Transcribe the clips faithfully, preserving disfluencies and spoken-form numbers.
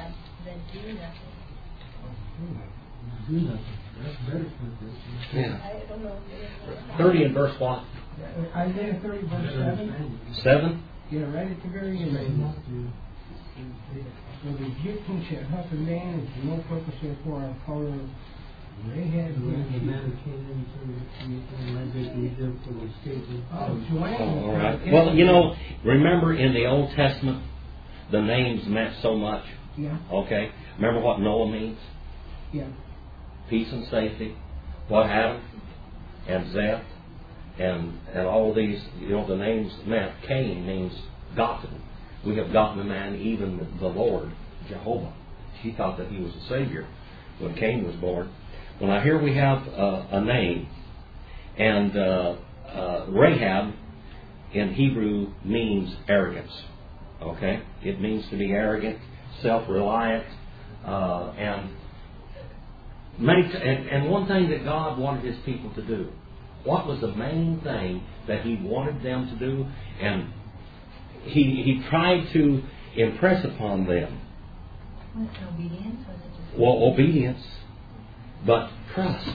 Rahab than do nothing. Do nothing. That's better for Yeah. I don't know. thirty and verse what? Isaiah thirty, verse seven. Seven? Yeah, right at the very end. For the Egyptian shall help a man, and to no purpose therefore I follow Rahab. The man of Canaan, Oh, all right. Well, you know, remember in the Old Testament, the names meant so much. Yeah. Okay. Remember what Noah means? Yeah. Peace and safety. What Adam and Zeth and and all these, you know, the names meant. Cain means gotten. We have gotten a man, even the Lord, Jehovah. She thought that he was a Savior when Cain was born. Well, now here we have uh, a name, and uh, uh, Rahab in Hebrew means arrogance. Okay? It means to be arrogant, self-reliant, uh, and many. T- and, and one thing that God wanted His people to do. What was the main thing that He wanted them to do? And He He tried to impress upon them. Was it obedience? Was it just Well, obedience, but trust.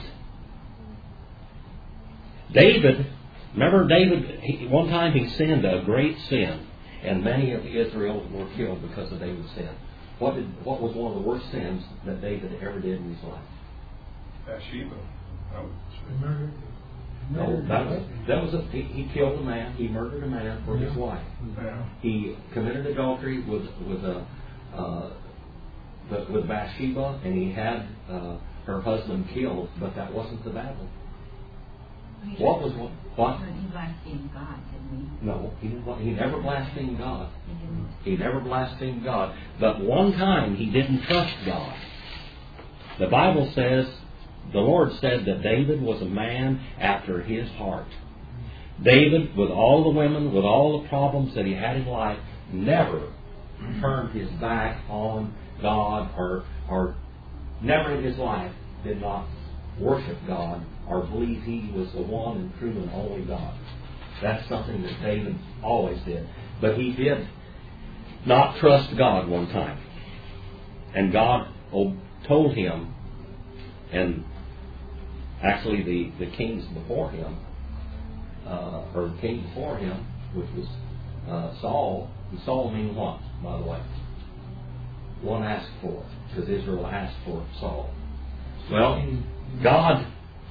David, remember David, he, one time he sinned a great sin, and many of Israel were killed because of David's sin. What did what was one of the worst sins that David ever did in his life? Bathsheba. Oh, Murder. No, that was that was a, he, he killed a man. He murdered a man for his wife. yeah. He committed adultery with with a uh, with Bathsheba, and he had uh, her husband killed. But that wasn't the battle. He What was what? what? He blasphemed God, didn't he? No, he didn't. He never blasphemed God. He didn't. He never blasphemed God. But one time he didn't trust God. The Bible says, the Lord said that David was a man after His heart. David, with all the women, with all the problems that he had in life, never turned his back on God, or, or never in his life did not worship God or believe He was the one and true and only God. That's something that David always did. But he did not trust God one time. And God told him, and actually the, the kings before him, uh, or the king before him, which was uh, Saul. And Saul means what, by the way? One asked for, because Israel asked for Saul. Well, God,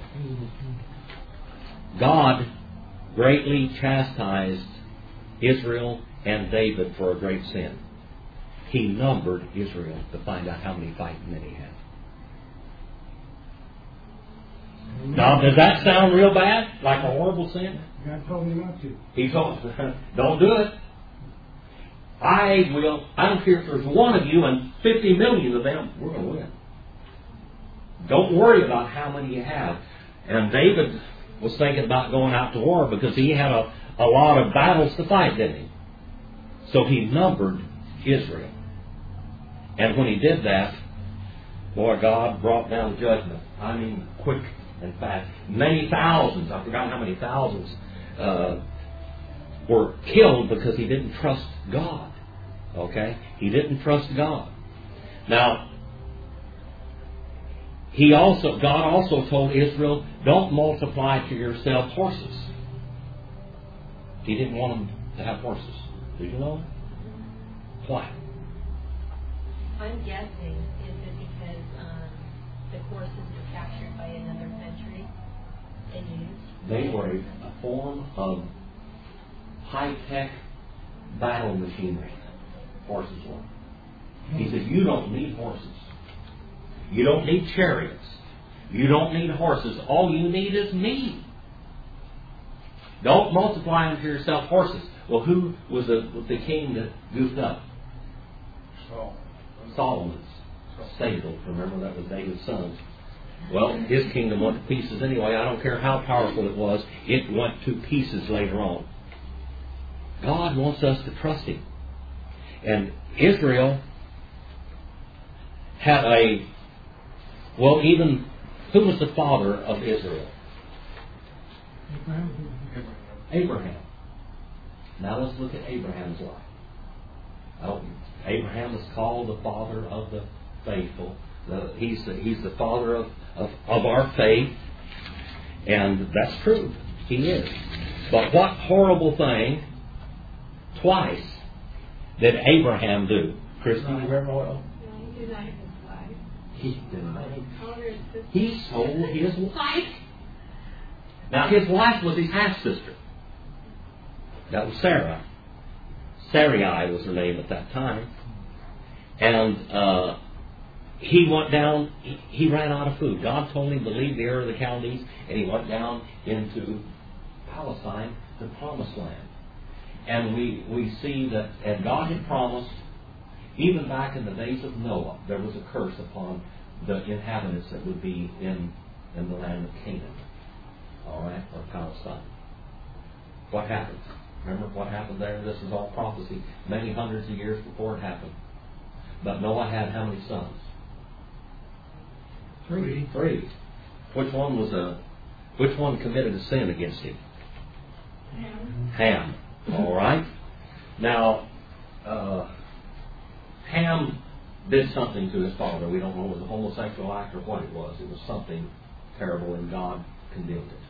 God greatly chastised Israel and David for a great sin. He numbered Israel to find out how many fighting men he had. Now, does that sound real bad? Like a horrible sin? God told me not to. He told us, don't do it. I will, I don't care if there's one of you and fifty million of them, we're going to win. Don't worry about how many you have. And David was thinking about going out to war because he had a, a lot of battles to fight, didn't he? So he numbered Israel. And when he did that, boy, God brought down judgment. I mean, quick and fast. Many thousands, I forgot how many thousands, uh, were killed because he didn't trust God. Okay? He didn't trust God. Now, he also, God also told Israel, don't multiply to yourself horses. He didn't want them to have horses. Did you know? Why? I'm guessing, is it because um, the horses were captured by another country and used? They were a, a form of high-tech battle machinery. Horses were. He said, you don't need horses. You don't need chariots. You don't need horses. All you need is me. Don't multiply unto yourself horses. Well, who was the, the king that goofed up? Saul. Solomon's stable. Remember, that was David's son. Well, his kingdom went to pieces anyway. I don't care how powerful it was. It went to pieces later on. God wants us to trust Him. And Israel had a, well, even, who was the father of Israel? Abraham. Abraham. Now let's look at Abraham's life. Oh, Abraham is called the father of the faithful. The, he's, the, he's the father of, of, of our faith. And that's true. He is. But what horrible thing twice did Abraham do? Christy, you remember what? No, he denied his wife. He denied. Honor his sister. He sold his wife. Now his wife was his half-sister. That was Sarah. Sarai was her name at that time. And uh, he went down, he, he ran out of food. God told him to leave the Ur of the Chaldees, and he went down into Palestine, the Promised Land. And we, we see that, and God had promised, even back in the days of Noah, there was a curse upon the inhabitants that would be in, in the land of Canaan. All right, or Palestine. What happened? Remember what happened there? This is all prophecy, many hundreds of years before it happened. But Noah had how many sons? Three. Three. Which one was a? Which one committed a sin against him? Ham. Ham. All right. Now, uh, Ham did something to his father. We don't know if it was a homosexual act or what it was. It was something terrible, and God condemned it.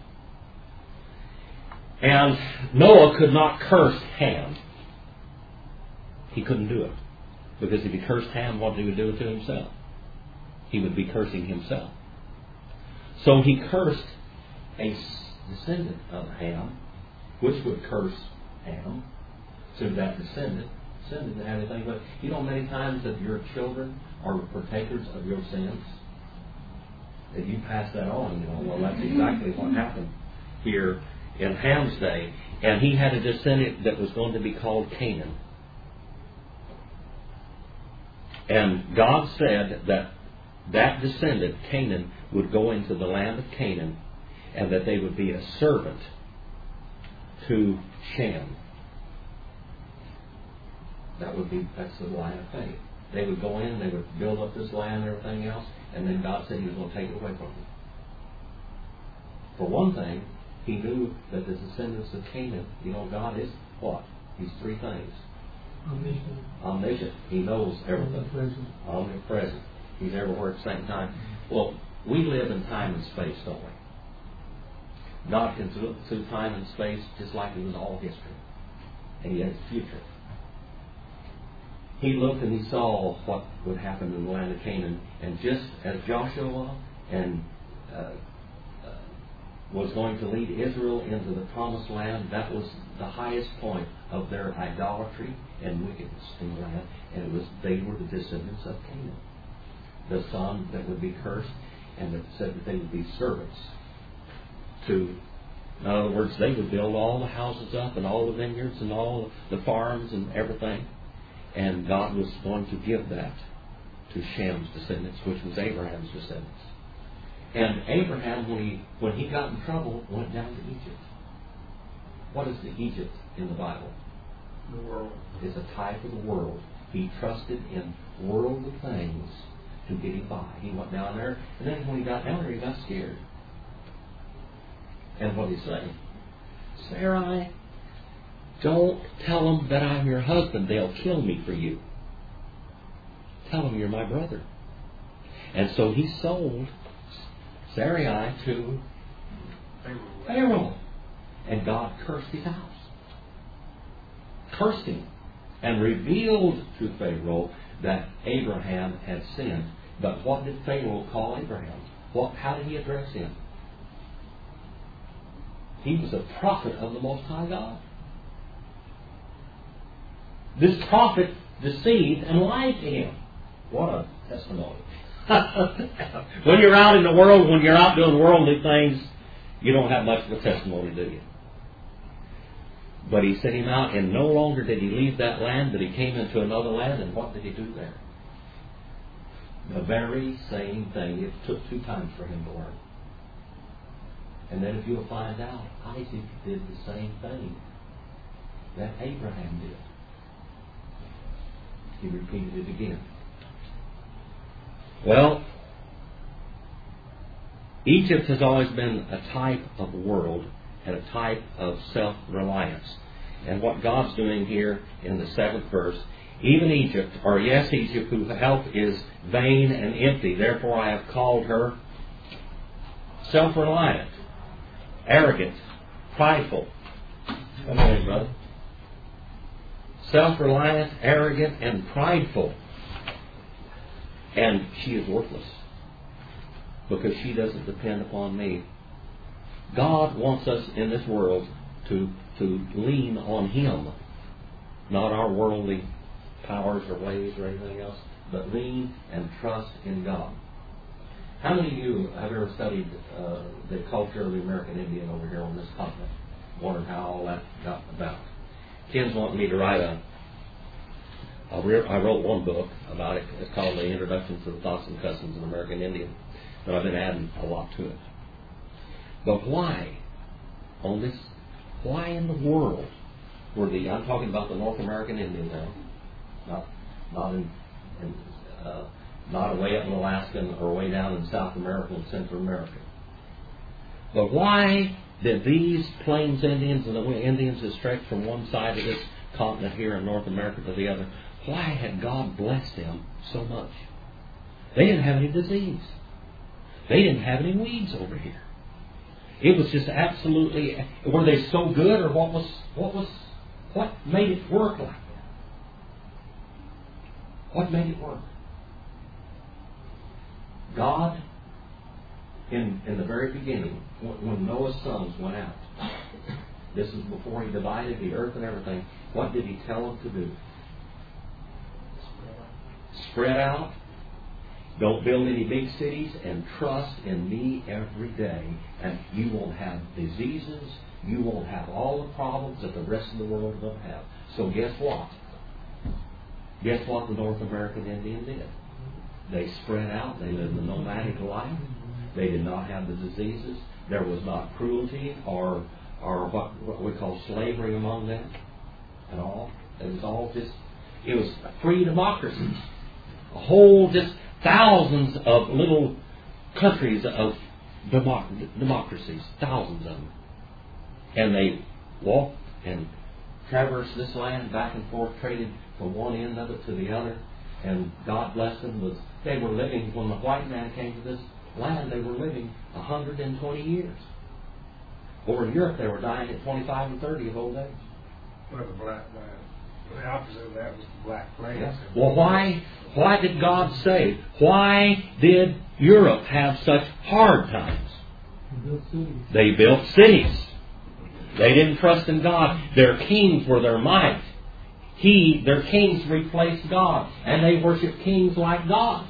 And Noah could not curse Ham. He couldn't do it. Because if he cursed Ham, what he would do to himself? He would be cursing himself. So he cursed a descendant of Ham, which would curse Ham, to that descendant. Descendant didn't have anything, but you know many times that your children are partakers of your sins. If you pass that on, you know, well, that's exactly what happened here in Ham's day. And he had a descendant that was going to be called Canaan. And God said that that descendant, Canaan, would go into the land of Canaan, and that they would be a servant to Shem. That would be, that's the line of faith. They would go in, they would build up this land and everything else, and then God said He was going to take it away from them. For one thing, He knew that the descendants of Canaan, you know, God is what? He's three things. Omniscient. Omniscient. He knows everything. Omnipresent. Omnipresent. He's everywhere at the same time. Well, we live in time and space, don't we? God can look through time and space just like it was all history. And He has the future. He looked and He saw what would happen in the land of Canaan. And just as Joshua and uh, uh, was going to lead Israel into the promised land, that was the highest point of their idolatry and wickedness in the land. And it was they were the descendants of Canaan, the son that would be cursed, and that said that they would be servants to. In other words, they would build all the houses up and all the vineyards and all the farms and everything. And God was going to give that to Shem's descendants, which was Abraham's descendants. And Abraham, when he, when he got in trouble, went down to Egypt. What is the Egypt in the Bible? The world. It's a type of the world. He trusted in worldly things to get him by. He went down there, and then when he got down there, he got scared. And what did he say? Sarai, don't tell them that I'm your husband. They'll kill me for you. Tell them you're my brother. And so he sold Sarai to Pharaoh. And God cursed his house. Cursed him. And revealed to Pharaoh that Abraham had sinned. But what did Pharaoh call Abraham? What? How did he address him? He was a prophet of the Most High God. This prophet deceived and lied to him. What a testimony. When you're out in the world, when you're out doing worldly things, you don't have much of a testimony, do you? But he sent him out, and no longer did he leave that land, but he came into another land, and what did he do there? The very same thing. It took two times for him to learn. And then if you'll find out, Isaac did the same thing that Abraham did. He repeated it again. Well, Egypt has always been a type of world and a type of self-reliance. And what God's doing here in the seventh verse even Egypt, or yes, Egypt, whose help is vain and empty. Therefore I have called her self-reliant, arrogant, prideful. Come on, brother. Self-reliant, arrogant, and prideful. And she is worthless because she doesn't depend upon me. God wants us in this world to, to lean on Him, not our worldly powers or ways or anything else, but lean and trust in God. How many of you have ever studied uh, the culture of the American Indian over here on this continent? Wondered how all that got about. Ken's wanting me to write a, a re- I wrote one book about it. It's called The Introduction to the Thoughts and Customs of the American Indian. But I've been adding a lot to it. But why, on this, why in the world were the, I'm talking about the North American Indian now, not, not in, in uh, not way up in Alaska or way down in South America and Central America. But why did these Plains Indians and the Indians that stretched from one side of this continent here in North America to the other, why had God blessed them so much? They didn't have any disease. They didn't have any weeds over here. It was just absolutely, were they so good, or what was, what was, what made it work like that? What made it work? God, in, in the very beginning, when, when Noah's sons went out, this is before He divided the earth and everything, what did He tell them to do? Spread out. Don't build any big cities, and trust in me every day, and you won't have diseases, you won't have all the problems that the rest of the world will have. So guess what? Guess what the North American Indian did? They spread out, they lived a nomadic life, they did not have the diseases, there was not cruelty or or what, what we call slavery among them at all. It was all just, it was free democracy. A whole just thousands of little countries of democ- democracies, thousands of them. And they walked and traversed this land back and forth, traded from one end of it to the other. And God bless them, was they were living, when the white man came to this land, they were living one hundred twenty years. Over in Europe, they were dying at twenty-five and thirty of old age. Well, the black man. The opposite of that was the Black Plains. Yeah. Well, why, why did God say, why did Europe have such hard times? They built cities. They built cities. They didn't trust in God. Their kings were their might. He, their kings replaced God, and they worshiped kings like gods.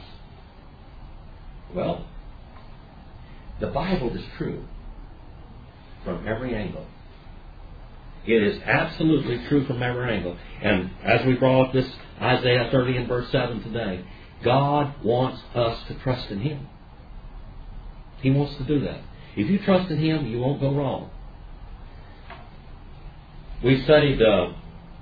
Well, the Bible is true from every angle. It is absolutely true from every angle. And as we brought up this Isaiah thirty and verse seven today, God wants us to trust in Him. He wants to do that. If you trust in Him, you won't go wrong. We studied uh,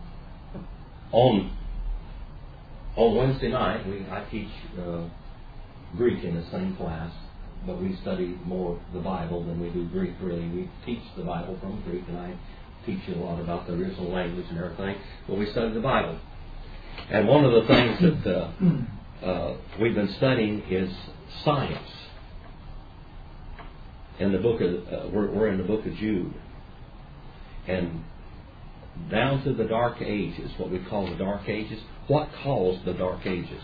on on Wednesday night. We I teach uh, Greek in the same class, but we study more the Bible than we do Greek. Really, we teach the Bible from Greek, and I teach you a lot about the original language and everything, but we study the Bible. And one of the things that uh, uh, we've been studying is science. In the book of, uh, we're, we're in the book of Jude. And down to the Dark Ages, what we call the Dark Ages, what caused the Dark Ages?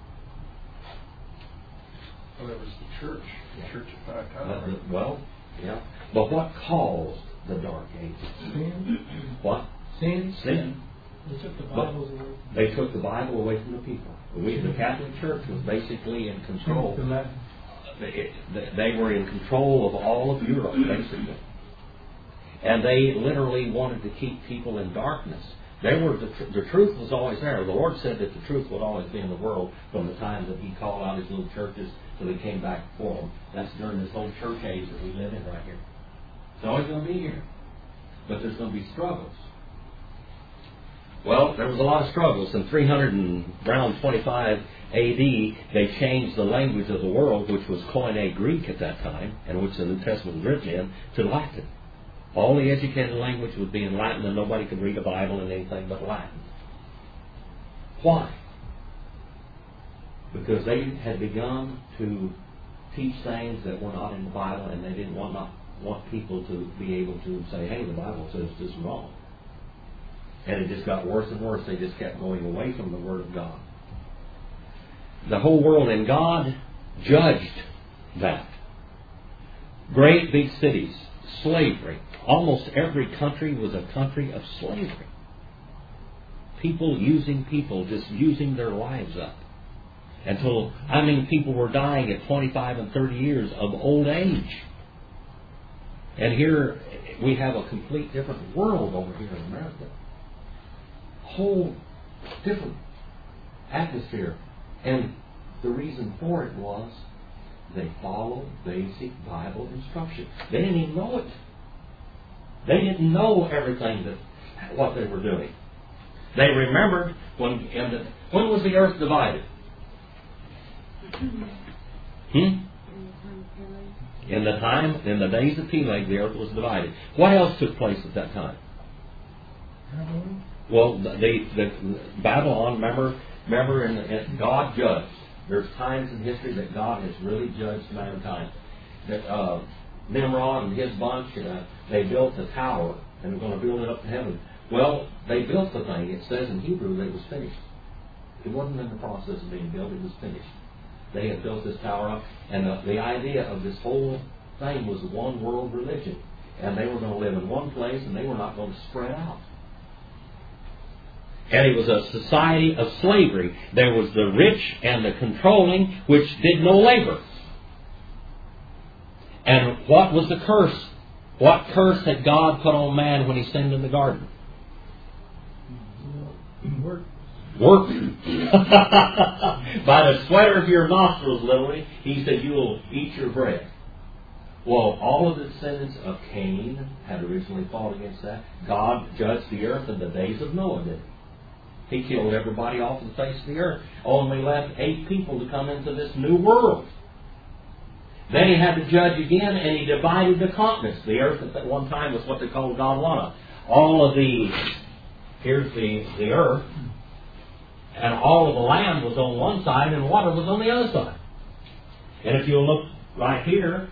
Well, it was the church. The church at that time. Uh, the, well, yeah. But what caused the Dark Ages? Sin. What? Sin. Sin. They took the But Bibles away. they took the Bible away from the people. We, the Catholic Church was basically in control. The Latin. They, they were in control of all of Europe, basically. And they literally wanted to keep people in darkness. They were the, tr- the truth was always there. The Lord said that the truth would always be in the world from the time that He called out His little churches till He came back for them. That's during this whole church age that we live in right here. It's always going to be here. But there's going to be struggles. Well, there was a lot of struggles. In three hundred and around twenty-five A D, they changed the language of the world, which was Koine Greek at that time, and which the New Testament was written in, to Latin. All the educated language would be in Latin, and nobody could read a Bible in anything but Latin. Why? Because they had begun to teach things that were not in the Bible, and they didn't want not want people to be able to say, hey, the Bible says this is wrong. And it just got worse and worse. They just kept going away from the Word of God. The whole world, and God judged that. Great big cities, slavery. Almost every country was a country of slavery. People using people, just using their lives up. Until, I mean, people were dying at twenty-five and thirty years of old age. And here we have a complete different world over here in America. Whole different atmosphere. And the reason for it was they followed basic Bible instruction. They didn't even know it. They didn't know everything that what they were doing. They remembered when in the, when was the earth divided? Hmm? In the time, in the days of Peleg, the earth was divided. What else took place at that time? Babylon? Well, the, the Babylon, remember, remember, in, in God judged. There's times in history that God has really judged mankind. That uh, Nimrod and his bunch, uh, they built a tower and were going to build it up to heaven. Well, they built the thing. It says in Hebrew that it was finished. It wasn't in the process of being built. It was finished. They had built this tower up, and the, the idea of this whole thing was one world religion. And they were going to live in one place, and they were not going to spread out. And it was a society of slavery. There was the rich and the controlling, which did no labor. And what was the curse? What curse had God put on man when he sinned in the garden? Work. Work. By the sweat of your nostrils, literally, he said, you will eat your bread. Well, all of the descendants of Cain had originally fought against that. God judged the earth in the days of Noah, did he? He killed everybody off the face of the earth. Only left eight people to come into this new world. Then he had to judge again, and he divided the continents. The earth at that one time was what they called Gondwana. All of the, here's the, the earth, and all of the land was on one side, and water was on the other side. And if you look right here,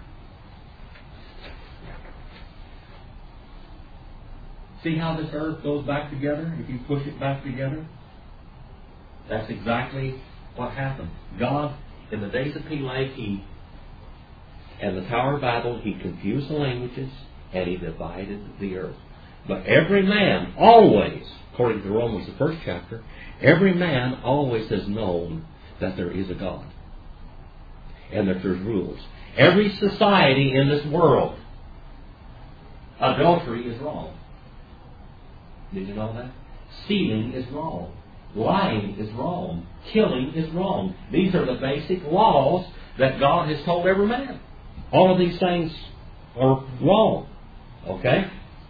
see how this earth goes back together? If you push it back together, that's exactly what happened. God, in the days of Peleg, he and the Tower of Babel, he confused the languages and he divided the earth. But every man always, according to Romans, the first chapter, every man always has known that there is a God and that there's rules. Every society in this world, adultery is wrong. Did you know that? Stealing is wrong. Lying is wrong. Killing is wrong. These are the basic laws that God has told every man. All of these things are wrong. Okay?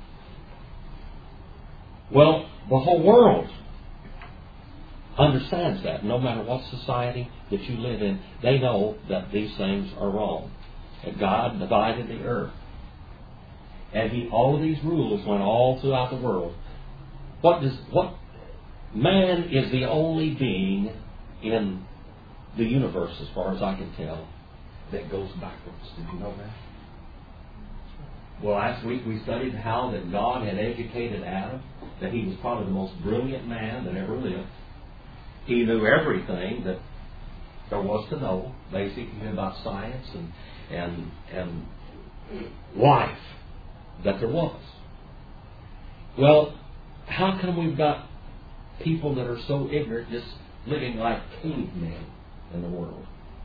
Well, the whole world understands that. No matter what society that you live in, they know that these things are wrong. That God divided the earth. And he, all of these rules went all throughout the world. What does what man is the only being in the universe, as far as I can tell, that goes backwards. Did you know that? Well, last week we studied how that God had educated Adam, that he was probably the most brilliant man that ever lived. He knew everything that there was to know, basically about science and and and life that there was. Well, how come we've got people that are so ignorant, just living like cavemen in the world?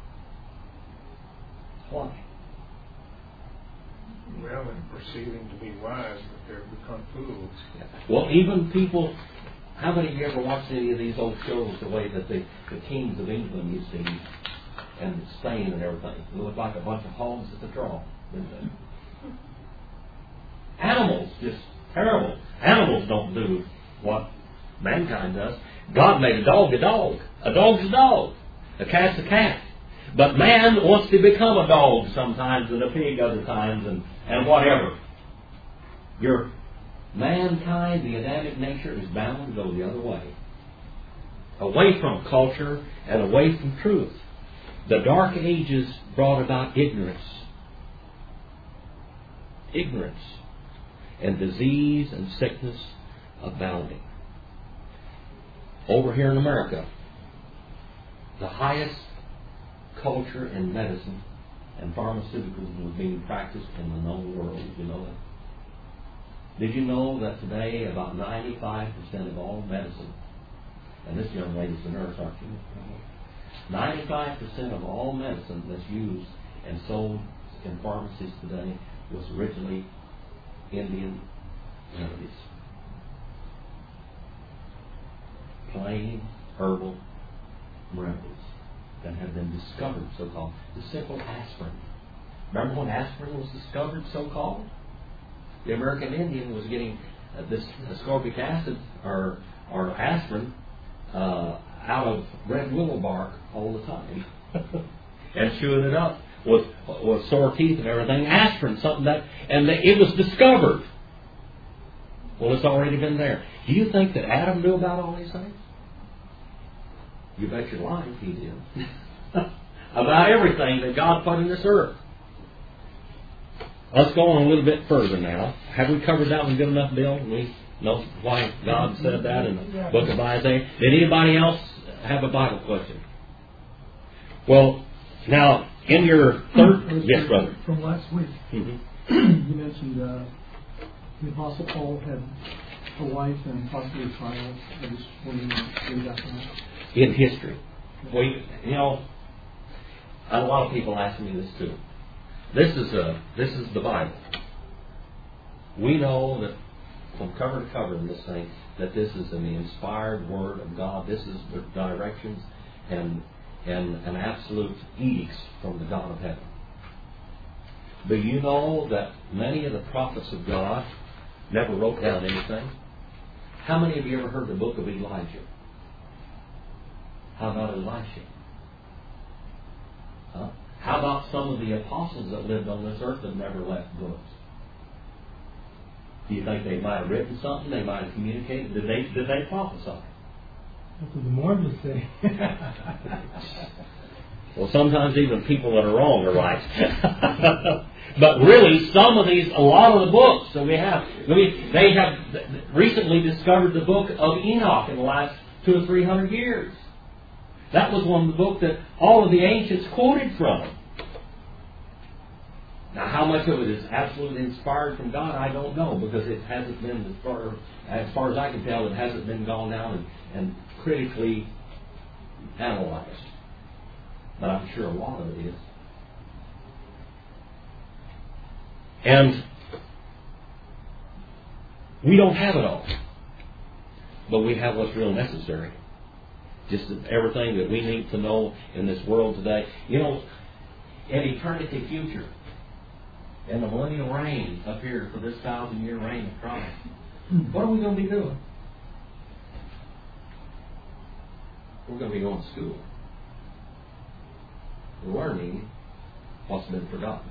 Why? Well, and perceiving to be wise, but they've become fools. Well, even people, how many of you ever watched any of these old shows, the way that the, the kings of England used to eat, and Spain and everything? It looked like a bunch of hogs at the draw, didn't they? Animals, just terrible. Animals don't do what mankind does. God made a dog a dog. A dog's a dog. A cat's a cat. But man wants to become a dog sometimes and a pig other times and, and whatever. Your mankind, the Adamic nature, is bound to go the other way. away from culture and away from truth. The Dark Ages brought about ignorance. Ignorance. And disease and sickness abounding. Over here in America, the highest culture in medicine and pharmaceuticals was being practiced in the known world. Did you know that? Did you know that today about ninety-five percent of all medicine, and this young lady's a nurse, aren't you? ninety-five percent of all medicine that's used and sold in pharmacies today was originally Indian remedies. Plain herbal remedies that have been discovered, so-called. The simple aspirin. Remember when aspirin was discovered, so-called? The American Indian was getting uh, this ascorbic acid or, or aspirin uh, out of red willow bark all the time and chewing it up with, with sore teeth and everything. Aspirin, something that, and they, it was discovered. Well, it's already been there. Do you think that Adam knew about all these things? You bet your life he did. About everything that God put in this earth. Let's go on a little bit further now. Have we covered that one good enough, Bill? We know why God said that in the book of Isaiah. Did anybody else have a Bible question? Well, now, in your third... Yes, brother. From last week, Mm-hmm. you mentioned uh, the Apostle Paul had a wife and possibly a child. I just wondering where you got that. In history. We, you know, a lot of people ask me this too. This is a, this is the Bible. We know that from cover to cover in this thing that this is in the inspired Word of God. This is the directions and and an absolute edicts from the God of heaven. But you know that many of the prophets of God never wrote down anything. How many of you ever heard the book of Elijah? How about Elisha? Huh? How about some of the apostles that lived on this earth that never left books? Do you think they might have written something? They might have communicated? Did they, did they prophesy? That's what the Mormons say. Well, sometimes even people that are wrong are right. But really, some of these, a lot of the books that we have, I mean, they have recently discovered the book of Enoch in the last two or three hundred years. That was one of the books that all of the ancients quoted from. Now, how much of it is absolutely inspired from God, I don't know, because it hasn't been, as far as, far as I can tell, it hasn't been gone down and, and critically analyzed. But I'm sure a lot of it is. And we don't have it all. But we have what's real necessary. Just everything that we need to know in this world today. You know, in eternity future, in the millennial reign up here for this thousand year reign of Christ, what are we going to be doing? We're going to be going to school. Learning what's been forgotten.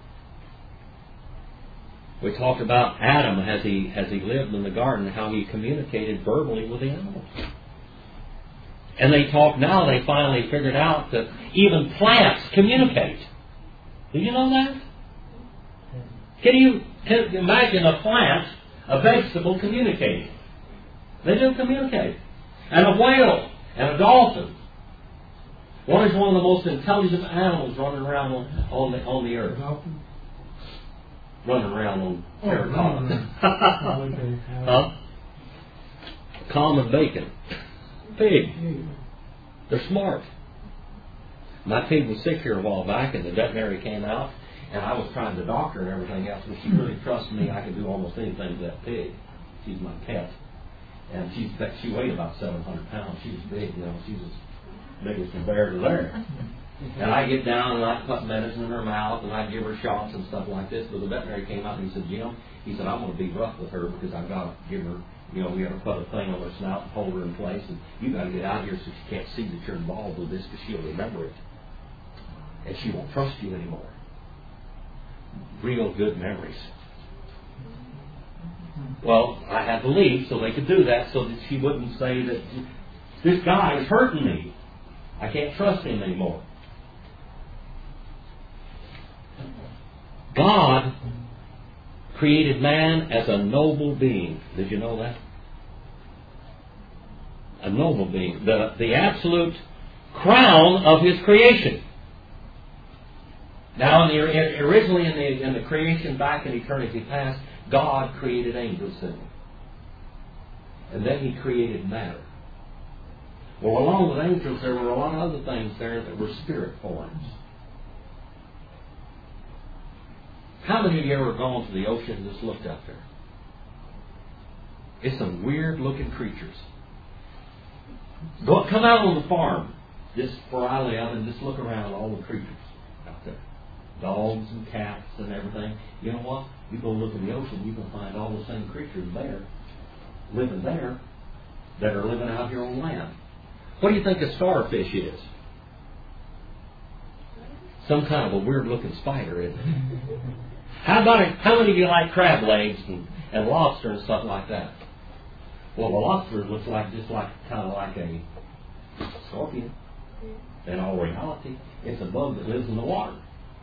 We talked about Adam as he as he lived in the garden, how he communicated verbally with the animals. And they talk now, they finally figured out that even plants communicate. Do you know that? Can you can imagine a plant, a vegetable communicating? They do communicate. And a whale and a dolphin. One is one of the most intelligent animals running around on, on, the, on the earth. Running around on terracotta. Huh? Common bacon. Pig. They're smart. My pig was sick here a while back, and the veterinary came out, and I was trying to doctor and everything else, but she really trusted me. I could do almost anything to that pig. She's my pet. And she's, she weighed about seven hundred pounds. She was big, you know. She was as big as a bear to there. And I get down and I put medicine in her mouth and I give her shots and stuff like this. But the veterinary came out and he said, Jim, he said, I'm going to be rough with her because I've got to give her, you know, we got to put a thing on her snout and hold her in place. And you got to get out here so she can't see that you're involved with this because she'll remember it. And she won't trust you anymore. Real good memories. Well, I had to leave so they could do that so that she wouldn't say that This guy is hurting me. I can't trust him anymore. God created man as a noble being. Did you know that? A noble being. The, the absolute crown of His creation. Now, in the, originally in the, in the creation back in eternity past, God created angels, didn't He? And then He created matter. Well, along with angels, there were a lot of other things there that were spirit forms. How many of you ever gone to the ocean and just looked out there? It's some weird looking creatures. Go, come out on the farm, just where I live, and just look around at all the creatures out there. Dogs and cats and everything. You know what? You go look in the ocean, you can find all the same creatures there, living there, that are living out here on land. What do you think a starfish is? Some kind of a weird looking spider, isn't it? How about it? How many of you like crab legs and, and lobster and stuff like that? Well, the lobster looks like just like kind of like a scorpion. In all reality, it's a bug that lives in the water.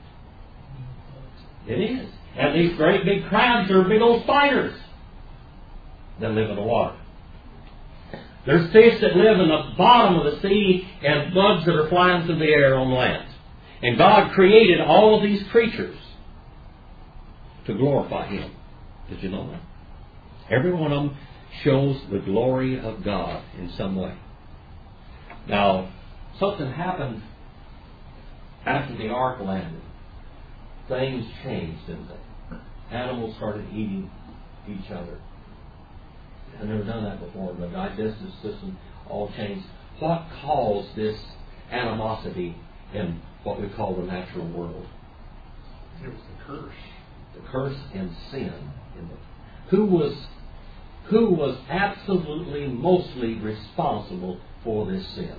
It is. And these great big crabs are big old spiders that live in the water. There's fish that live in the bottom of the sea and bugs that are flying through the air on land. And God created all of these creatures to glorify Him. Did you know that? Every one of them shows the glory of God in some way. Now, something happened after the ark landed. Things changed, didn't they? Animals started eating each other. I've never done that before. The digestive system all changed. What caused this animosity in what we call the natural world? It was the curse. The curse and sin. In the, who was who was absolutely mostly responsible for this sin?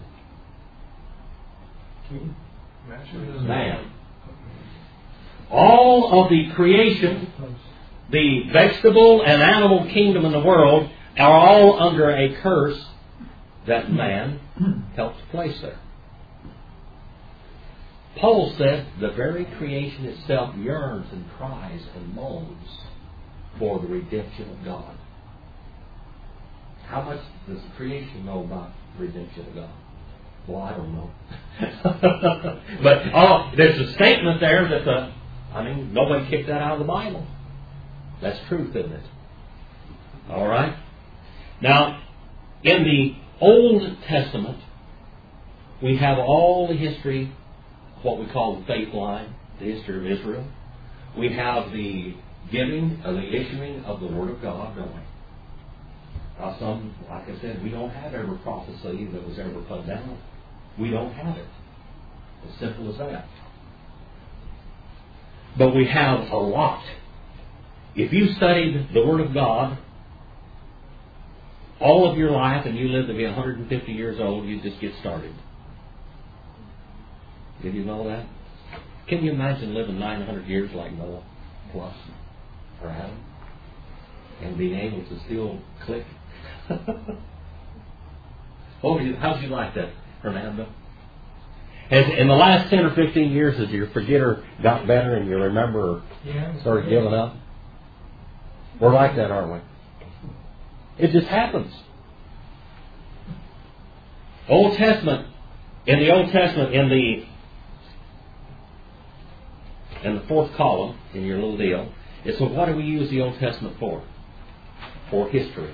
Man. All of the creation, the vegetable and animal kingdom in the world, are all under a curse that man helped place there. Paul said the very creation itself yearns and cries and moans for the redemption of God. How much does the creation know about the redemption of God? Well, I don't know. But oh, there's a statement there that the, I mean, nobody kicked that out of the Bible. That's truth, isn't it? All right. Now, in the Old Testament, we have all the history, what we call the faith line, the history of Israel. We have the giving, or the issuing of the Word of God, don't we? Now, some, like I said, we don't have every prophecy that was ever put down. We don't have it. As simple as that. But we have a lot. If you studied the Word of God all of your life and you lived to be one hundred fifty years old, you just get started. Did you know that? Can you imagine living nine hundred years like Noah plus or Adam and being able to still click? Oh, how would you like that, Fernando? Has, in the last ten or fifteen years, has your forgetter got better and you remember Yeah. started giving up? We're like that, aren't we? It just happens. Old Testament, in the Old Testament, in the in the fourth column in your little deal, it says, what do we use the Old Testament for? For history.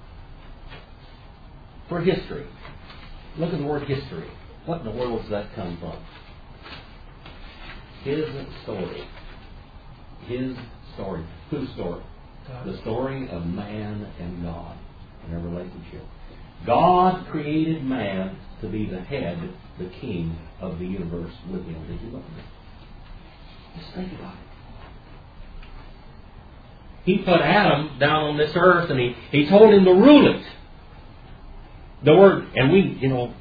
For history. Look at the word history. What in the world does that come from? His story. His story. Whose story? The story of man and God in their relationship. God created man to be the head, the king of the universe with him. Did you look at that? Just think about it. He put Adam down on this earth and he, he told him to rule it. The word, and we, you know,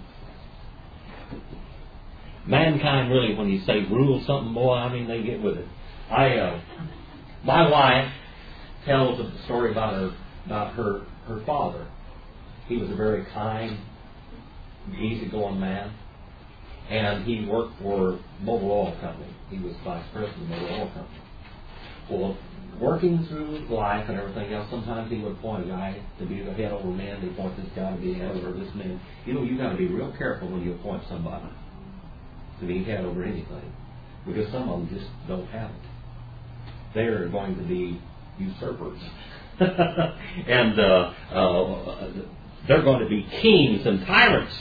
mankind really, when you say rule something, boy, I mean, they get with it. I, uh, my wife tells a story about her, about her, her father. He was a very kind easygoing man, and he worked for Mobil Oil Company. He was vice president of Mobil Oil Company. Well, working through life and everything else, sometimes he would appoint a guy to be the head over men. He'd appoint this guy to be head over this man. You know, you got to be real careful when you appoint somebody to be head over anything, because some of them just don't have it. They're going to be usurpers. and uh, uh, they're going to be kings and tyrants,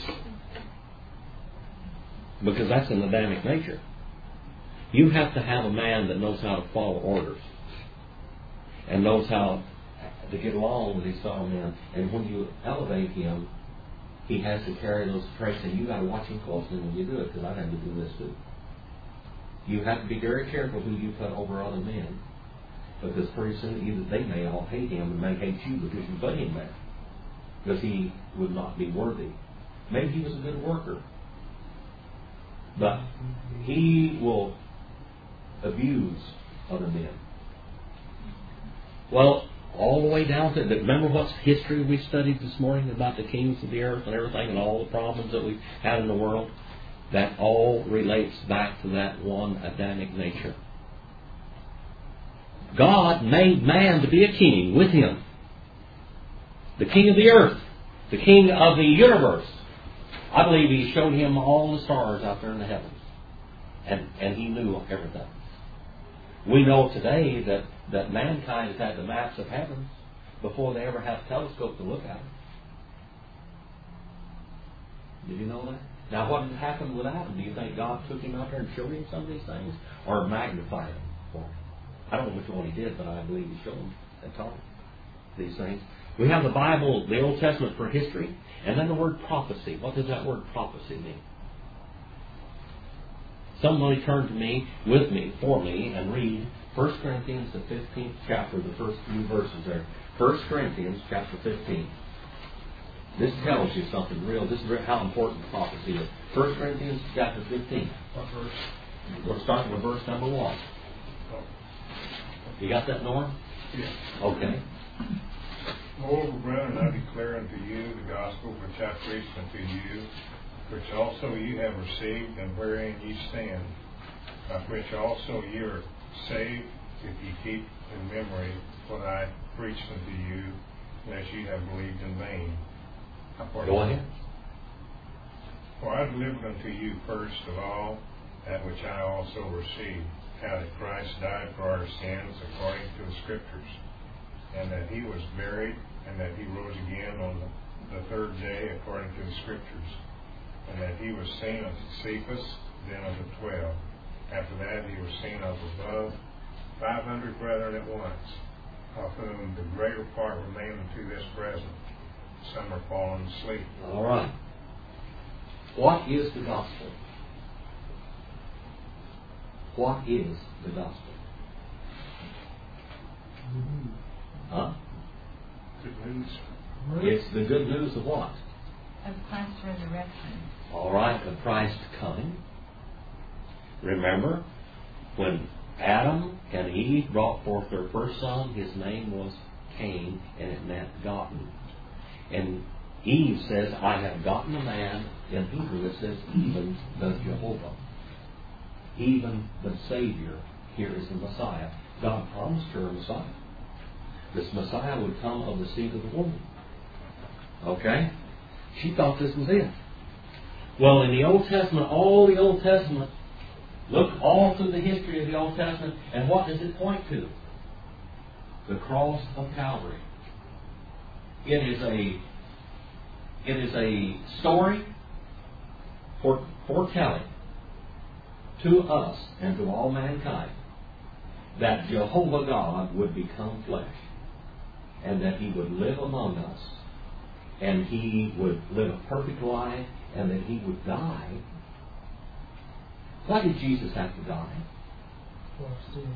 because that's an Adamic nature. You have to have a man that knows how to follow orders and knows how to get along with his fellow men. And when you elevate him, he has to carry those traits, and you got to watch him closely when you do it, because I've had to do this too. You have to be very careful who you put over other men, because pretty soon either they may all hate him and may hate you because you put him there, because he would not be worthy. Maybe he was a good worker, but he will abuse other men. Well, all the way down to, remember what history we studied this morning about the kings of the earth and everything and all the problems that we've had in the world? That all relates back to that one Adamic nature. God made man to be a king with him. The king of the earth. The king of the universe. I believe he showed him all the stars out there in the heavens. And, and he knew everything. We know today that, that mankind has had the maps of heavens before they ever had a telescope to look at them. Did you know that? Now, what had happened with Adam? Do you think God took him out there and showed him some of these things? Or magnified them for him? I don't know which one he did, but I believe he showed him and taught him these things. We have the Bible, the Old Testament, for history, and then the word prophecy. What does that word prophecy mean? Somebody turn to me, with me, for me, and read First Corinthians, the fifteenth chapter, the first few verses there. First Corinthians, chapter fifteen. This tells you something real. This is how important prophecy is. First Corinthians, chapter fifteen. What verse? We're starting with verse number one. You got that, Norm? Yes. Okay. Moreover, brethren, I declare unto you the gospel which I preached unto you, which also ye have received, and wherein ye stand, by which also ye are saved, if ye keep in memory what I preached unto you, unless ye have believed in vain. Go ahead. For I delivered unto you first of all that which I also received, how that Christ died for our sins according to the Scriptures, and that he was buried, and that he rose again on the, the third day according to the Scriptures, and that he was seen unto Cephas, then unto twelve. After that he was seen of above five hundred brethren at once, of whom the greater part remain unto this present. Some are fallen asleep. All right. What is the gospel? What is the gospel? Huh? Good news. It's the good news of what? Of Christ's resurrection. All right, of Christ coming. Remember, when Adam and Eve brought forth their first son, his name was Cain, and it meant gotten. And Eve says, I have gotten a man. In Hebrew it says, even the Jehovah. Even the Savior. Here is the Messiah. God promised her a Messiah. This Messiah would come of the seed of the woman. Okay? She thought this was it. Well, in the Old Testament, all the Old Testament, look all through the history of the Old Testament, and what does it point to? The cross of Calvary. It is a it is a story for foretelling to us and to all mankind that Jehovah God would become flesh, and that he would live among us, and he would live a perfect life, and that he would die. Why did Jesus have to die? For our sins.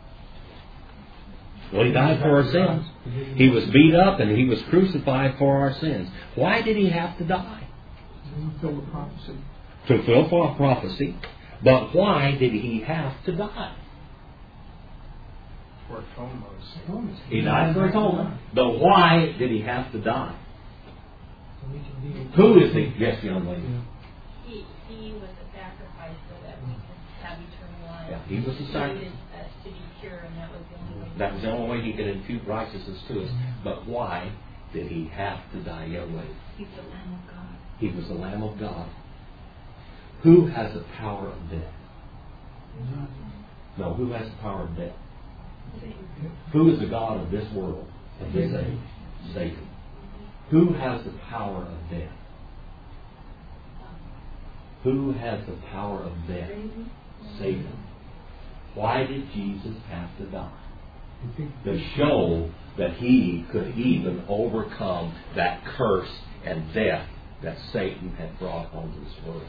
Well, he died for our sins. He was beat up and he was crucified for our sins. Why did he have to die? To fulfill the prophecy. To fulfill prophecy. But why did he have to die? For atonement. He died for atonement. But why did he have to die? Who is the, yes, young lady? He, he was a sacrifice so that we could have eternal life. Yeah, he was the He sacrifice. needed us to be pure, and that was the only way. That was the only way he could impute righteousness to us. But why did he have to die, young lady? He's the Lamb of God. He was the Lamb of God. Who has the power of death? No, who has the power of death? Who is the God of this world, of this age? Satan. Who has the power of death? Who has the power of death? Satan. Why did Jesus have to die? To show that he could even overcome that curse and death that Satan had brought onto this world.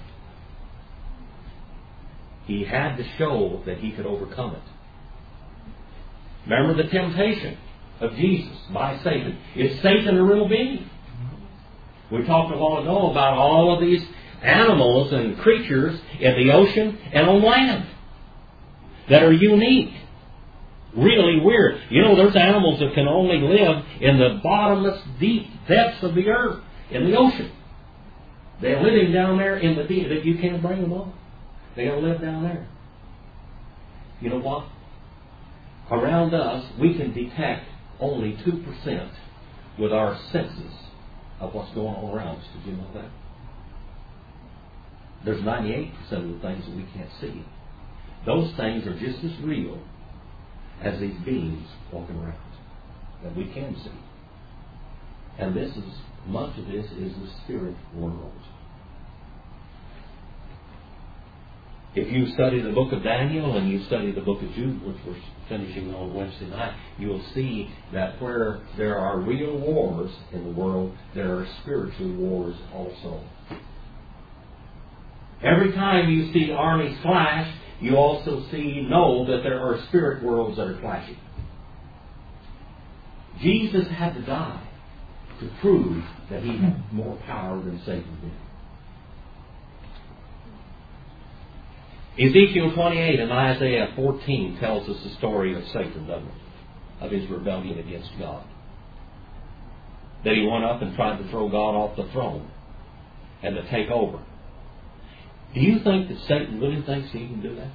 He had to show that he could overcome it. Remember the temptation of Jesus by Satan. Is Satan a real being? We talked a while ago about all of these animals and creatures in the ocean and on land that are unique. Really weird. You know, there's animals that can only live in the bottomless, deep depths of the earth, in the ocean. They're living down there in the deep, that you can't bring them up. They gotta live down there. You know what? Around us, we can detect only two percent with our senses of what's going on around us. Did you know that? There's ninety-eight percent of the things that we can't see. Those things are just as real as these beings walking around that we can see. And this is, much of this is the spirit world. If you study the book of Daniel and you study the book of Jude, which we're finishing on Wednesday night, you'll see that where there are real wars in the world, there are spiritual wars also. Every time you see armies clash, you also see, know that there are spirit worlds that are clashing. Jesus had to die to prove that he had more power than Satan did. Ezekiel twenty-eight and Isaiah fourteen tells us the story of Satan, doesn't it? Of his rebellion against God. That he went up and tried to throw God off the throne and to take over. Do you think that Satan really thinks he can do that?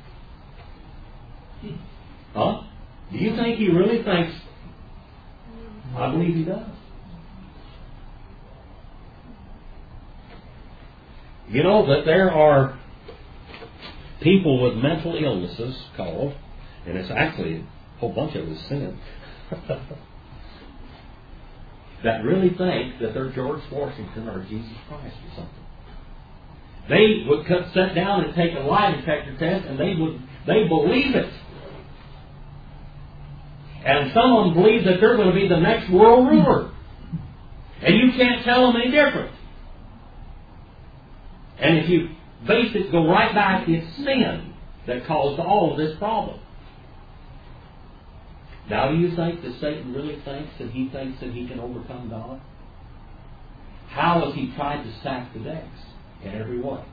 Huh? Do you think he really thinks? I believe he does. You know that there are people with mental illnesses called, and it's actually a whole bunch of it is sin, that really think that they're George Washington or Jesus Christ or something. They would sit down and take a lie detector test, and they would they believe it. And some of them believe that they're going to be the next world ruler. And you can't tell them any different. And if you base it, go right back, it's sin that caused all of this problem. Now, do you think that Satan really thinks that he thinks that he can overcome God? How has he tried to stack the decks in every way?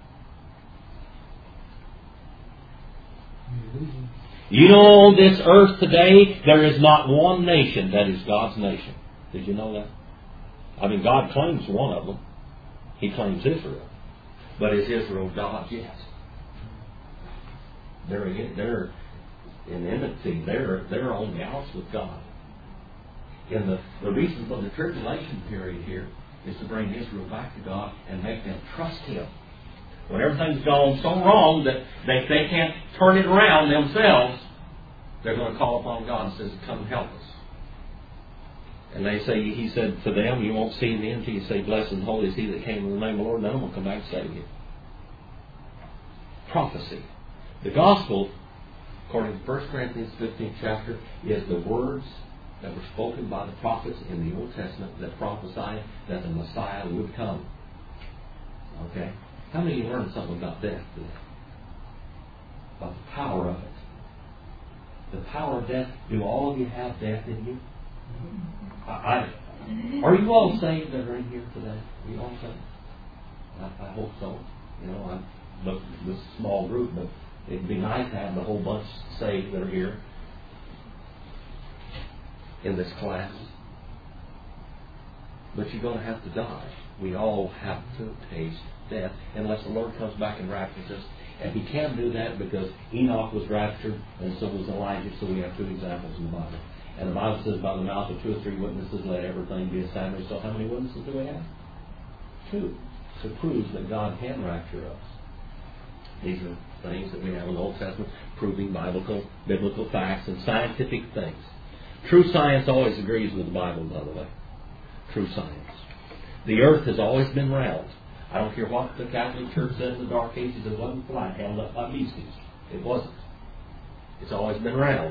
You know, on this earth today, there is not one nation that is God's nation. Did you know that? I mean, God claims one of them. He claims Israel. But is Israel God's? Yes. They're, they're in enmity. They're, they're on the outs with God. And the, the reason for the tribulation period here is to bring Israel back to God and make them trust Him. When everything's gone so wrong that they, they can't turn it around themselves, they're going to call upon God and says, come help us. And they say, he said to them, you won't see the end till you say, blessed and holy is he that came in the name of the Lord. None of them will come back and save you. Prophecy. The gospel, according to First Corinthians fifteenth chapter, is the words that were spoken by the prophets in the Old Testament that prophesied that the Messiah would come. Okay? How many of you learned something about death today? About the power of it. The power of death. Do all of you have death in you? I, I, are you all saved that are in here today? Are you all saved? I, I hope so. You know, I look at this small group, but it'd be nice to have the whole bunch saved that are here in this class. But you're going to have to die. We all have to taste death unless the Lord comes back and raptures us. And He can do that because Enoch was raptured and so was Elijah. So we have two examples in the Bible. And the Bible says, by the mouth of two or three witnesses, let everything be established. So how many witnesses do we have? Two. To prove that God can rapture us. These are things that we have in the Old Testament proving biblical, biblical facts and scientific things. True science always agrees with the Bible, by the way. True science. The earth has always been round. I don't care what the Catholic Church said in the Dark Ages, it wasn't flat, held up by beasties. It wasn't. It's always been round.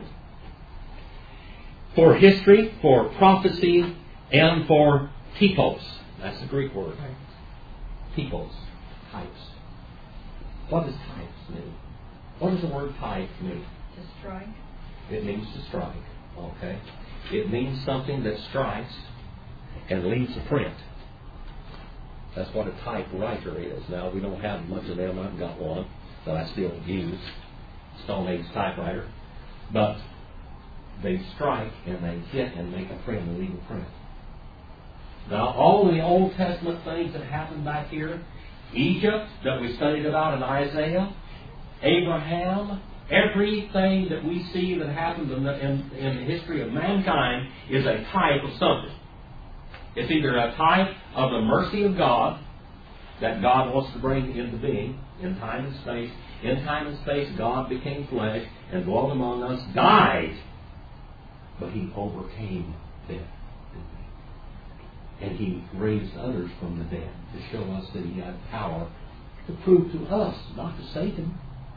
For history, for prophecy, and for typos. That's the Greek word. Typos. Types. What does types mean? What does the word type mean? To strike. It means to strike. Okay. It means something that strikes and leaves a print. That's what a typewriter is. Now, we don't have much of them. I've got one that I still use. Stone Age typewriter. But they strike and they hit and make a print and leave a print. Now, all the Old Testament things that happened back here, Egypt that we studied about in Isaiah, Abraham, everything that we see that happened in the, in, in the history of mankind is a type of something. It's either a type of the mercy of God that God wants to bring into being in time and space. In time and space, God became flesh and dwelt among us, died, but He overcame death. And He raised others from the dead to show us that He had power to prove to us, not to Satan.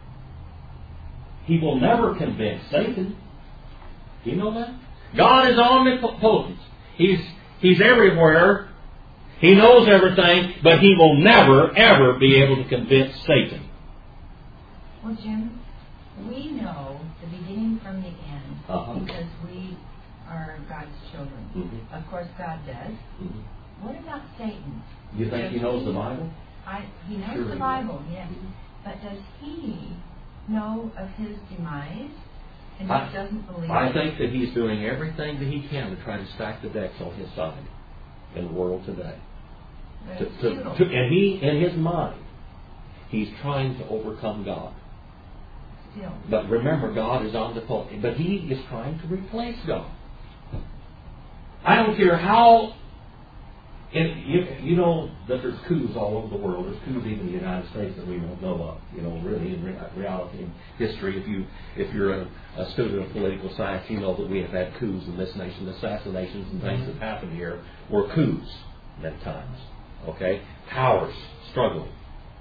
He will never convince Satan. Do you know that? God is omnipotent. He's, he's everywhere. He knows everything, but He will never, ever be able to convince Satan. Well, Jim, we know the beginning from the end Uh-huh. because we are God's children. Mm-hmm. Of course, God does. Mm-hmm. What about Satan? You think Does he knows the Bible? I, he knows Sure the he Bible, does. yes. Mhm. But does he know of his demise? And I- he doesn't believe I it? think that he's doing everything that he can to try to stack the decks on his side in the world today. But To, it's to, futile. to, and he, in his mind, he's trying to overcome God. Still. But remember, God is omnipotent. But he is trying to replace God. I don't care how... If, you, you know that there's coups all over the world. There's coups even in the United States that we don't know of. You know, really, in re- reality, in history, if, you, if you're a, a student of political science, you know that we have had coups in this nation. Assassinations and things that happened here were coups many times. Okay? Powers struggling.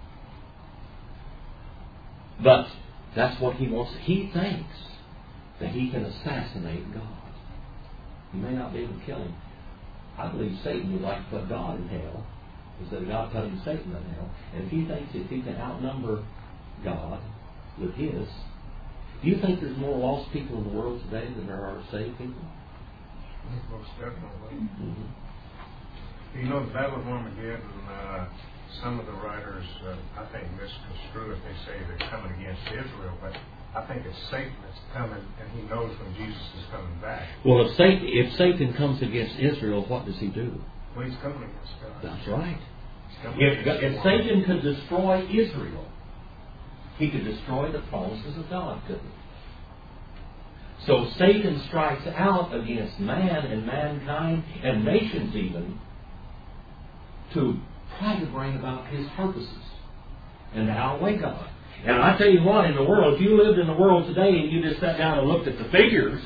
But that's what he wants. He thinks that he can assassinate God. He may not be able to kill him. I believe Satan would like to put God in hell instead of God putting Satan in hell. And if he thinks if he can outnumber God with his, do you think there's more lost people in the world today than there are saved people? Most definitely. Mm-hmm. You know, the Battle of Armageddon, uh, some of the writers, uh, I think, misconstrue it. They say they're coming against Israel, but I think it's Satan that's coming, and he knows when Jesus is coming back. Well, if Satan, if Satan comes against Israel, what does he do? Well, he's coming against God. That's right. He's coming If, against if the Satan could destroy Israel, he could destroy the promises of God, couldn't he? So Satan strikes out against man and mankind and nations even to try to bring about his purposes and to outweigh God. And I tell you what, in the world, if you lived in the world today and you just sat down and looked at the figures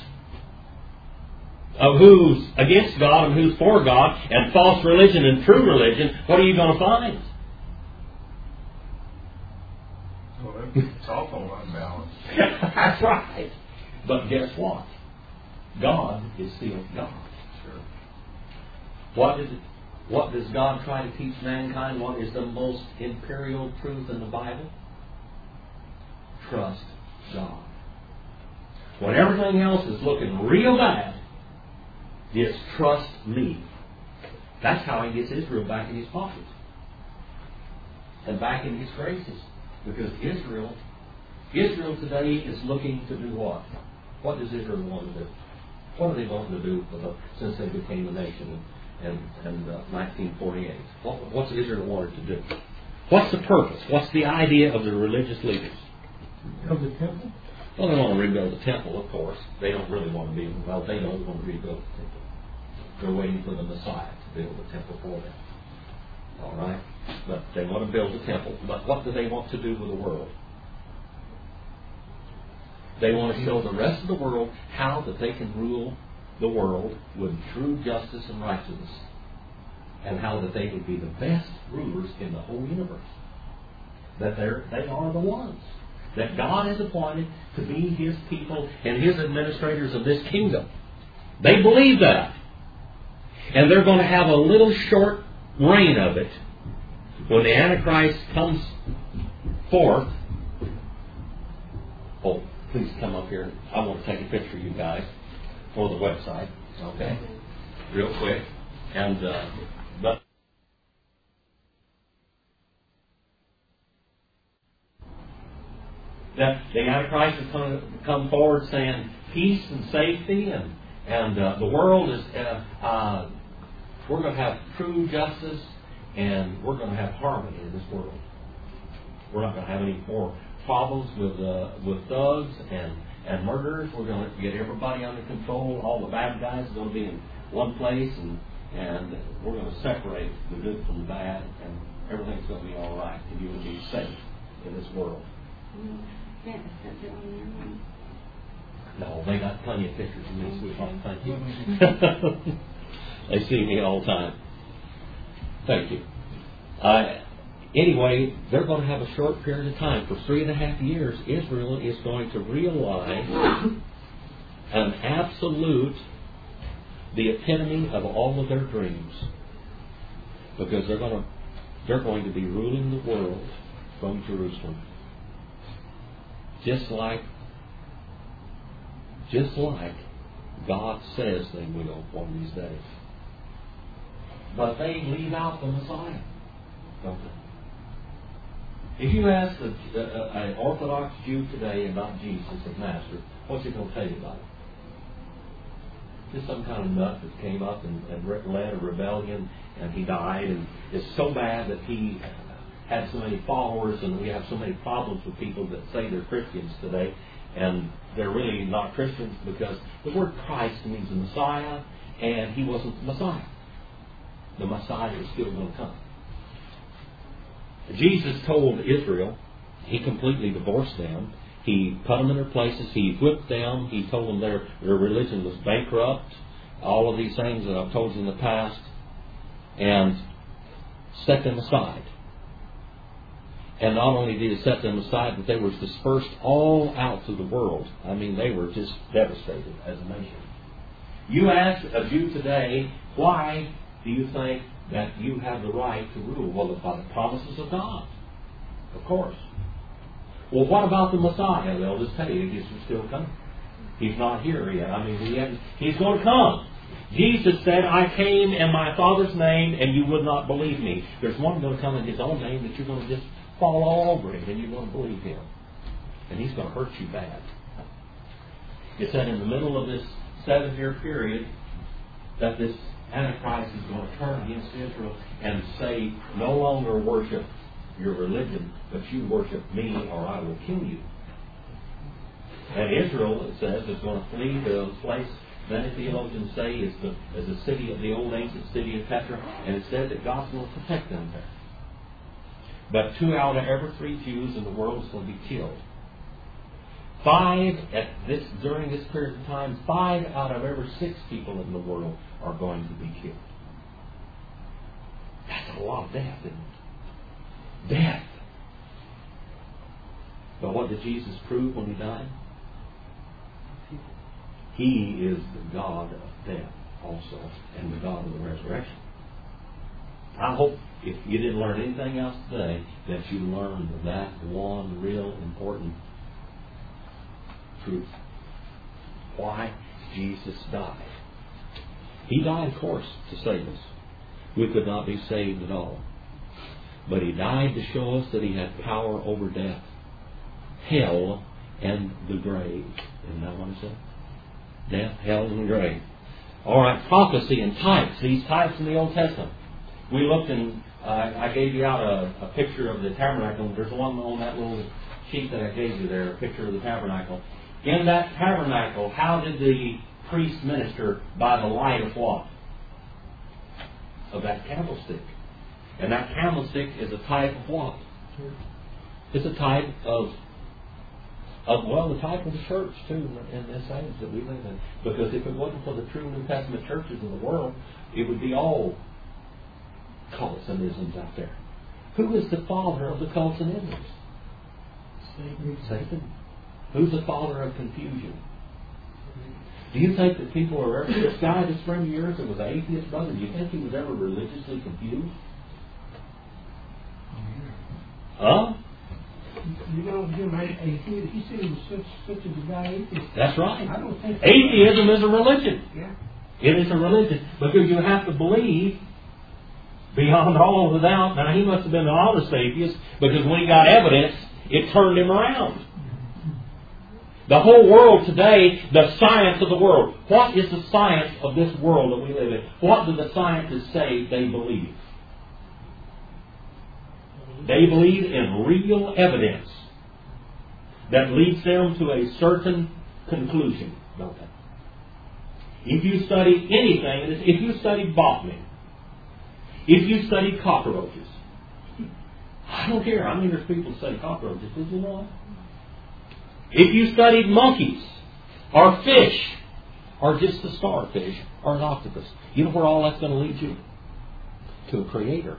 of who's against God and who's for God, and false religion and true religion, what are you going to find? Well, it's awful unbalanced. That's right. But guess what? God is still God. Sure. What is it? What does God try to teach mankind? What is the most imperial truth in the Bible? Trust God. When everything else is looking real bad, it's trust me. That's how he gets Israel back in his pockets. And back in his graces. Because Israel, Israel today is looking to do what? What does Israel want to do? What are they wanting to do for the, since they became a nation in, in uh, nineteen forty-eight. What, what's Israel wanted to do? What's the purpose? What's the idea of the religious leaders? Of the temple? Well, they want to rebuild the temple, of course. They don't really want to be, well, they don't want to rebuild the temple. They're waiting for the Messiah to build the temple for them. All right? But they want to build the temple. But what do they want to do with the world? They want to show the rest of the world how that they can rule the world with true justice and righteousness, and how that they would be the best rulers in the whole universe. That they're, they are the ones that God has appointed to be His people and His administrators of this kingdom. They believe that. And they're going to have a little short reign of it when the Antichrist comes forth. Oh, please come up here. I want to take a picture of you guys for the website. Okay? Real quick. And, uh, but that the Antichrist is going to come forward saying peace and safety, and and uh, the world is uh, uh, we're going to have true justice, and we're going to have harmony in this world. We're not going to have any more problems with uh, with thugs and and murderers. We're going to get everybody under control. All the bad guys are going to be in one place, and and we're going to separate the good from the bad, and everything's going to be all right, and you will be safe in this world. Yeah, that's it on your one. No, they got plenty of pictures of me, sweetheart. Thank you. They see me all the time. Thank you. Uh, anyway, they're going to have a short period of time. For three and a half years, Israel is going to realize an absolute, the epitome of all of their dreams. Because they're going to, they're going to be ruling the world from Jerusalem. Just like, just like God says they will one of these days. But they leave out the Messiah, don't they? If you ask an uh, uh, Orthodox Jew today about Jesus of Nazareth, what's he going to tell you about it? Just some kind of nut that came up and, and led a rebellion, and he died, and it's so bad that he had so many followers, and we have so many problems with people that say they're Christians today, and they're really not Christians because the word Christ means the Messiah, and he wasn't the Messiah. The Messiah is still going to come. Jesus told Israel, he completely divorced them. He put them in their places. He whipped them. He told them their, their religion was bankrupt. All of these things that I've told you in the past. And set them aside. And not only did he set them aside, but they were dispersed all out through the world. I mean, they were just devastated as a nation. You ask a Jew today, why do you think that you have the right to rule? Well, by the promises of God, of course. Well, what about the Messiah? They'll just tell you he's still coming. He's not here yet. I mean, he hasn't, he's going to come. Jesus said, I came in my Father's name, and you would not believe me. There's one going to come in his own name that you're going to just fall all over him, and you're going to believe him. And he's going to hurt you bad. It said in the middle of this seven-year period that this Antichrist is going to turn against Israel and say, no longer worship your religion, but you worship me or I will kill you. And Israel, it says, is going to flee to a place many theologians say is the, is the city of the old ancient city of Petra, and it said that God's going to protect them there. But two out of every three Jews in the world is going to be killed. Five at this during this period of time, five out of every six people in the world are going to be killed. That's a lot of death, isn't it? Death. But what did Jesus prove when he died? He is the God of death also, and the God of the resurrection. I hope if you didn't learn anything else today, that you learned that one real important truth. Why Jesus died. He died, of course, to save us. We could not be saved at all. But he died to show us that he had power over death, hell, and the grave. Isn't that what he said? Death, hell, and the grave. All right, prophecy and types. These types in the Old Testament. We looked and uh, I gave you out a, a picture of the tabernacle. There's one on that little sheet that I gave you there, a picture of the tabernacle. In that tabernacle, how did the priest minister? By the light of what? Of that candlestick. And that candlestick is a type of what? It's a type of, of well, the type of the church, too, in this age that we live in. Because if it wasn't for the true New Testament churches in the world, it would be all cults and isms out there. Who is the father of the cults and isms? Satan. Satan. Who's the father of confusion? Do you think that people are ever... This guy, this friend of yours that was an atheist brother, do you think he was ever religiously confused? Huh? You know, Jim, I, I, he, he said he was such, such a devout atheist. That's right. I don't think... Atheism is a religion. Yeah. It is a religion. Because you have to believe beyond all of the doubt. Now, he must have been an honest atheist, because when he got evidence, it turned him around. The whole world today, the science of the world. What is the science of this world that we live in? What do the scientists say they believe? They believe in real evidence that leads them to a certain conclusion, don't they? If you study anything, if you study botany, if you study cockroaches, I don't care. I mean, there's people who study cockroaches. Did you know that? If you studied monkeys, or fish, or just the starfish, or an octopus, you know where all that's going to lead you? To a creator.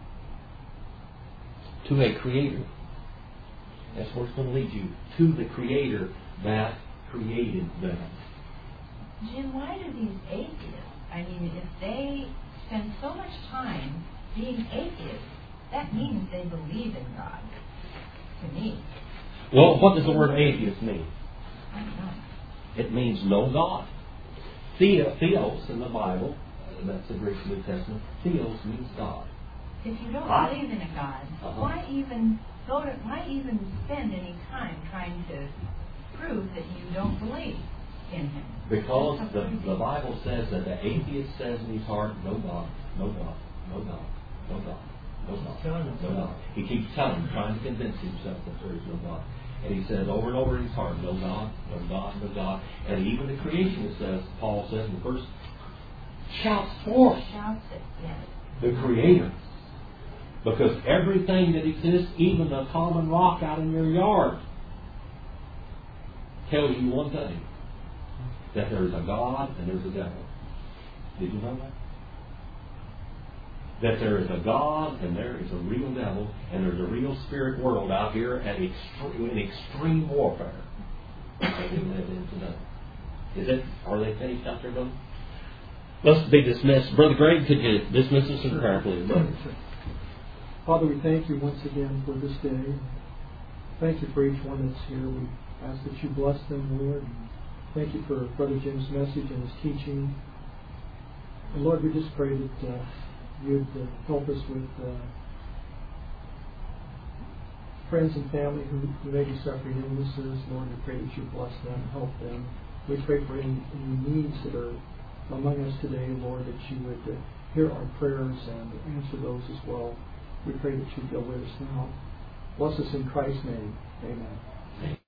To a creator. That's where it's going to lead you. To the creator that created them. Jim, why do these atheists, I mean, if they spend so much time being atheists, that means they believe in God, to me. Well, what does the word atheist mean? I don't know. It means no God. Theo, theos in the Bible, that's the Greek New Testament, theos means God. If you don't I, believe in a God, uh-huh. why even go to, why even spend any time trying to prove that you don't believe in Him? Because the, the Bible says that the atheist says in his heart, no God, no God, no God, no God, no God, no God. He keeps telling him, trying to convince himself that there is no God. And he says over and over in his heart, no God, no God, no God. And even the creation says, Paul says in the verse, shouts forth Shouts it, yes. the Creator. Because everything that exists, even the common rock out in your yard, tells you one thing. That there is a God and there's a devil. Did you know that? That there is a God and there is a real devil and there's a real spirit world out here at extreme, in extreme warfare that we live in today. Is it? Are they finished out there, brother? Let's be dismissed. Brother Greg, could you dismiss us in prayer, please? Father, we thank you once again for this day. Thank you for each one that's here. We ask that you bless them, Lord. Thank you for Brother Jim's message and his teaching. And Lord, we just pray that uh, you'd uh, help us with uh, friends and family who, who may be suffering illnesses. Lord, we pray that you bless them and help them. We pray for any, any needs that are among us today, Lord, that you would uh, hear our prayers and answer those as well. We pray that you go with us now. Bless us in Christ's name. Amen.